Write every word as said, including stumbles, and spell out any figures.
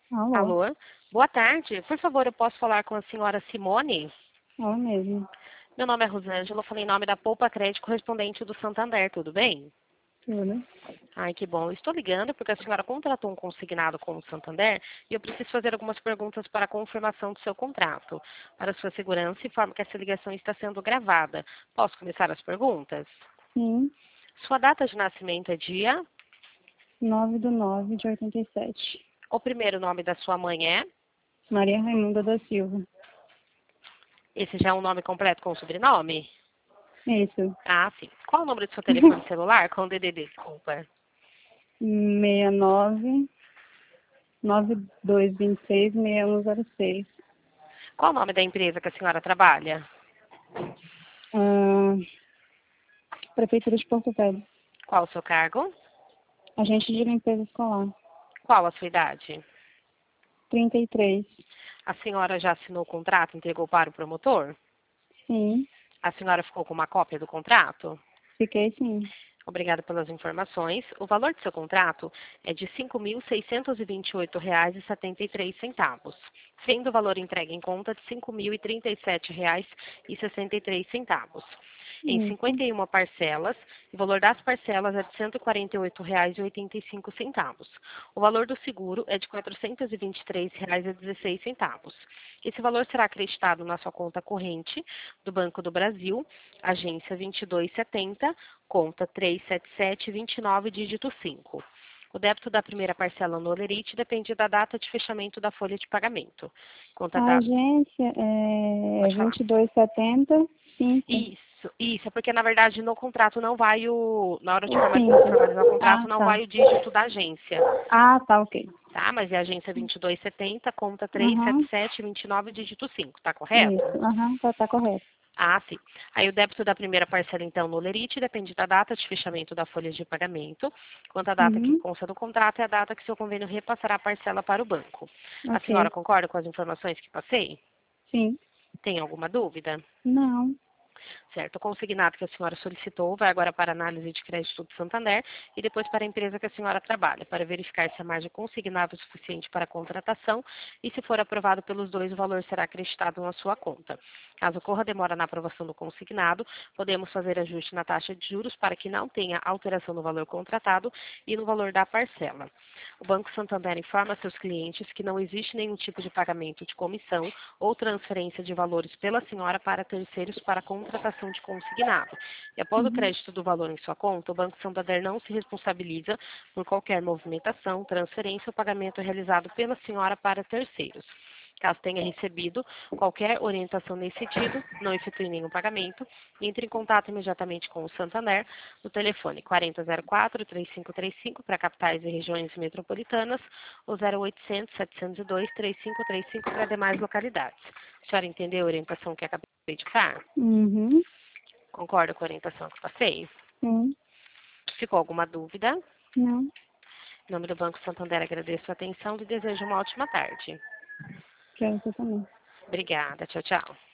Alô, Alô? Boa tarde. Por favor, eu posso falar com a senhora Simone? ela mesmo. Meu nome é Rosângela, eu falei em nome da Poupa Crédito correspondente do Santander, tudo bem? Tudo. Ai, que bom. Eu estou ligando porque a senhora contratou um consignado com o Santander e eu preciso fazer algumas perguntas para a confirmação do seu contrato. Para sua segurança, informo que essa ligação está sendo gravada. Posso começar as perguntas? Sim, Sua data de nascimento é dia? nove do nove de oitenta e sete. O primeiro nome da sua mãe é? Maria Raimunda da Silva. Esse já é um nome completo com sobrenome? Isso. Ah, sim. Qual o número do seu telefone celular? Com D D D, desculpa. seis nove nove dois dois seis seis um zero seis. Qual o nome da empresa que a senhora trabalha? Ah, Prefeitura de Porto Velho. Qual o seu cargo? Agente de limpeza escolar. Qual a sua idade? trinta e três. A senhora já assinou o contrato e entregou para o promotor? Sim, A senhora ficou com uma cópia do contrato? fiquei sim. Obrigada pelas informações. O valor do seu contrato é de cinco mil seiscentos e vinte e oito reais e setenta e três centavos, sendo o valor entregue em conta de cinco mil e trinta e sete reais e sessenta e três centavos. Em Isso. cinquenta e uma parcelas, o valor das parcelas é de cento e quarenta e oito reais e oitenta e cinco centavos. O valor do seguro é de quatrocentos e vinte e três reais e dezesseis centavos. Esse valor será acreditado na sua conta corrente do Banco do Brasil, agência vinte e dois setenta, conta trezentos e setenta e sete, vinte e nove, dígito cinco. O débito da primeira parcela no Olerite depende da data de fechamento da folha de pagamento. Conta A da... agência é Pode falar. vinte e dois setenta, cinco. Isso, isso. É porque, na verdade, no contrato não vai o... Na hora de O forma- cinco. formalizar o Ah, contrato, não tá. vai o dígito da agência. Ah, tá, ok. Tá? Mas é a agência vinte e dois setenta, conta Aham. trezentos e setenta e sete, vinte e nove, dígito cinco. Tá correto? Isso. Aham, tá, tá correto. Ah, sim. Aí o débito da primeira parcela, então, no Olerite, depende da data de fechamento da folha de pagamento, quanto a data que Uhum. consta no contrato é a data que seu convênio repassará a parcela para o banco. A senhora Ok. concorda com as informações que passei? Sim. Tem alguma dúvida? Não. Certo. O consignado que a senhora solicitou vai agora para a análise de crédito do Santander e depois para a empresa que a senhora trabalha, para verificar se a margem consignável é suficiente para a contratação e, se for aprovado pelos dois, o valor será acreditado na sua conta. Caso ocorra demora na aprovação do consignado, podemos fazer ajuste na taxa de juros para que não tenha alteração no valor contratado e no valor da parcela. O Banco Santander informa seus clientes que não existe nenhum tipo de pagamento de comissão ou transferência de valores pela senhora para terceiros para contratação de consignado. E após o Uhum. crédito do valor em sua conta, o Banco Santander não se responsabiliza por qualquer movimentação, transferência ou pagamento realizado pela senhora para terceiros. Caso tenha recebido qualquer orientação nesse sentido, não efetue nenhum pagamento, entre em contato imediatamente com o Santander no telefone quarenta zero quatro, três cinco três cinco para capitais e regiões metropolitanas ou zero oitocentos, setecentos e dois, três cinco três cinco para demais localidades. A senhora entendeu a orientação que acabei de dar? Uhum. Concorda com a orientação que passei? Sim. Ficou alguma dúvida? Não. Em nome do Banco Santander, agradeço a atenção e desejo uma ótima tarde. Quero você também. Obrigada. Tchau, tchau.